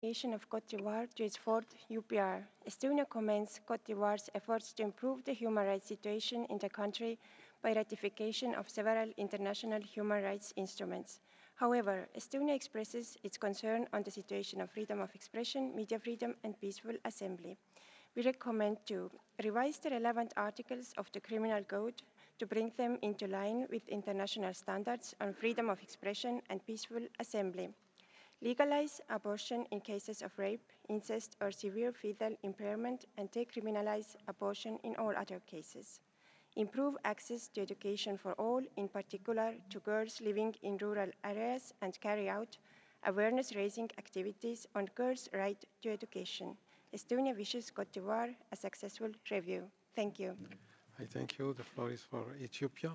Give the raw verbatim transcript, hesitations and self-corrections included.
Nation of Cote d'Ivoire to its fourth U P R. Estonia commends Cote d'Ivoire's efforts to improve the human rights situation in the country by ratification of several international human rights instruments. However, Estonia expresses its concern on the situation of freedom of expression, media freedom, and peaceful assembly. We recommend to revise the relevant articles of the Criminal Code to bring them into line with international standards on freedom of expression and peaceful assembly. Legalize abortion in cases of rape, incest, or severe fetal impairment, and decriminalize abortion in all other cases. Improve access to education for all, in particular to girls living in rural areas, and carry out awareness raising activities on girls' right to education. Estonia wishes Cote d'Ivoire a successful review. Thank you. I thank you. The floor is for Ethiopia.